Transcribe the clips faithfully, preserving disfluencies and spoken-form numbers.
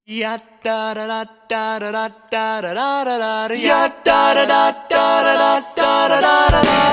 Ya da da da da da da da da da da ya da da da da da da da da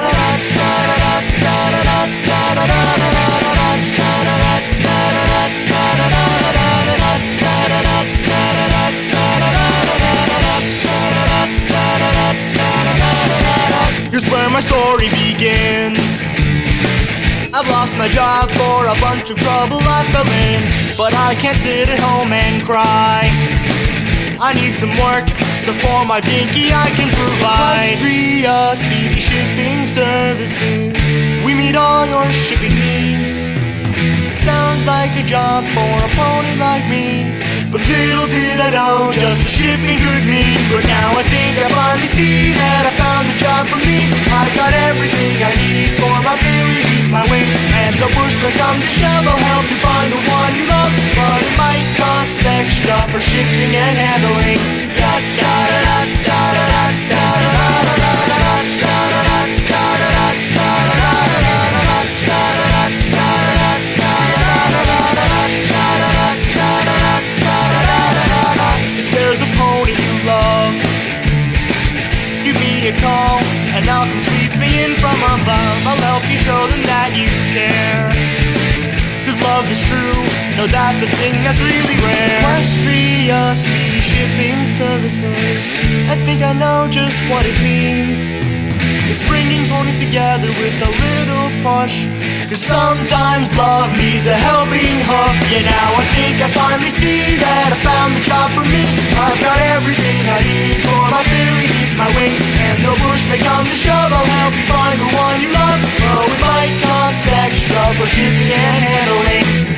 Here's where my story begins. I've lost my job for a bunch of trouble I fell in, but I can't sit at home and cry. I need some work, so for my dinky I can provide Austria Speedy Shipping Services. We meet all your shipping needs. It sounds like a job for a pony like me, but little did I know just what shipping could mean. But now I think I finally see that I found the job for me. I got everything I need for my Billy Beat my wing, and the bushman come to shove will help you find the one you love. But it might cost extra for shipping and handling. Da da da da da da da da da a call, and I'll come sweeping in from above. I'll help you show them that you care, 'cause love is true, no, that's a thing that's really rare. Equestria Speedy Shipping Services, I think I know just what it means. It's bringing ponies together with a little push, 'cause sometimes love needs a helping hoof. Yeah, now I think I finally see that I found the job for me. I've got everything I need for my Billy Beat my wing, and no bush may come to shove, I'll help you find the one you love. Oh, it might cost extra for shipping and handling.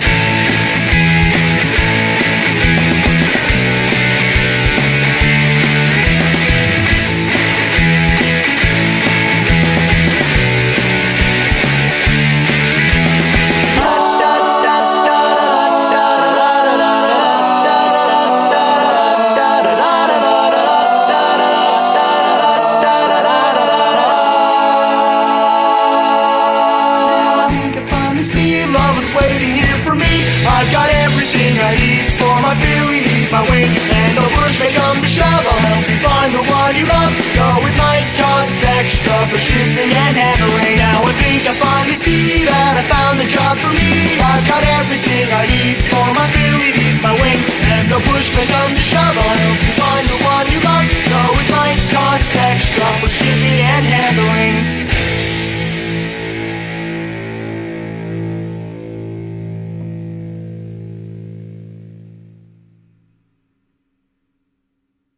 Waiting here for me. I've got everything I need for my Billy Beat my wing, and no push may come to shove, I'll help you find the one you love. Though it might cost extra for shipping and handling. Now I think I finally see that I found the job for me. I've got everything I need for my Billy